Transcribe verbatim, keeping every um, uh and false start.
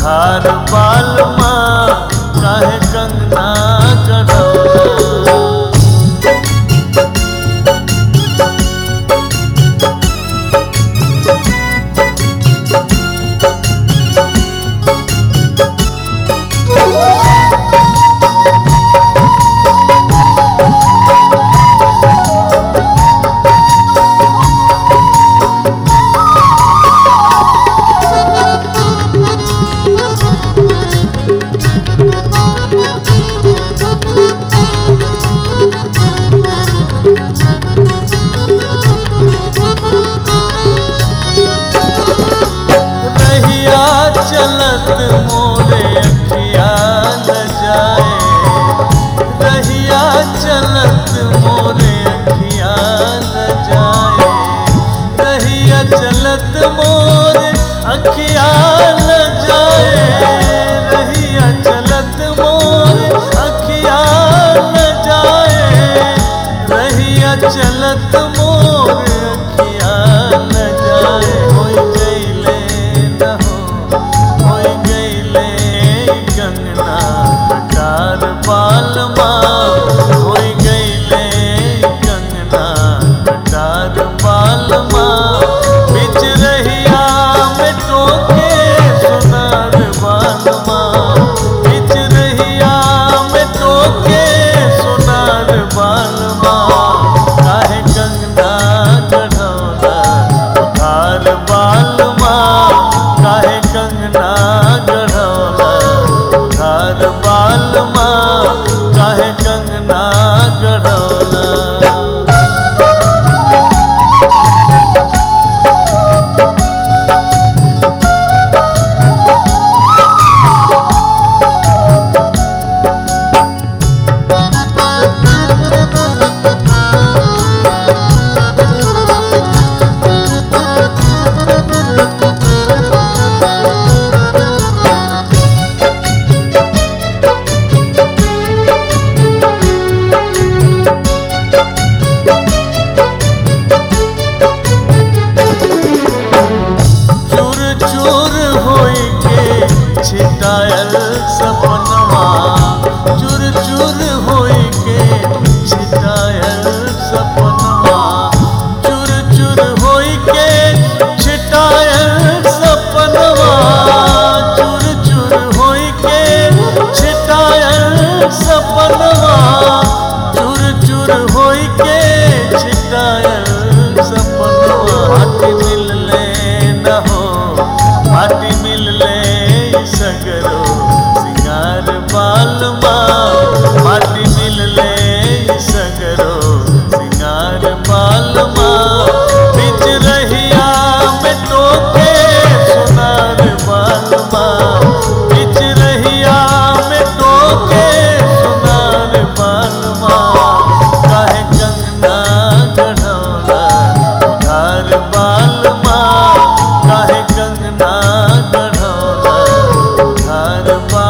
उधार बालमा काहे कंगना गढ़ौला। चलत मोरे अखिया न जाए, रहिया चलत मोरे अखिया न जाए, रहिया चलत मोरे अखिया न जाए, रहिया चलत मोरे अखिया न जाए, रहिया चलत मोरे अखिया न जाए। होई गईले न हो कंगना कटार बालमा, होई गईले कंगना कटार बालमा, बिच रहिया में टोके सुनार बालमा, बिच रहिया में टोके सुनार बालमा, काहे कंगना गढ़ौला उधार बालमा, काहे कंगना गढ़ौला उधार बालमा, काहे कंगना गढ़ौला। छिटायल सपनवा चूर चूर होई के, छिटायल सपनवा चूर चूर होई के, छिटायल सपनवा चूर चूर होई के, छिटायल सपनवा चूर चूर होई के, छिटायल सपनवा। माटी मिलले न हो, माटी मिलले सगरो सिंगार बालमा, माटी मिलले सगरो सिंगार बालमा, बिच रहिया में टोके सुनार बालमा, बिच रहिया में टोके सुनार बालमा, काहे कंगना गढ़ौला उधार बालमा, काहे कंगना गढ़ौला उधार बालमा।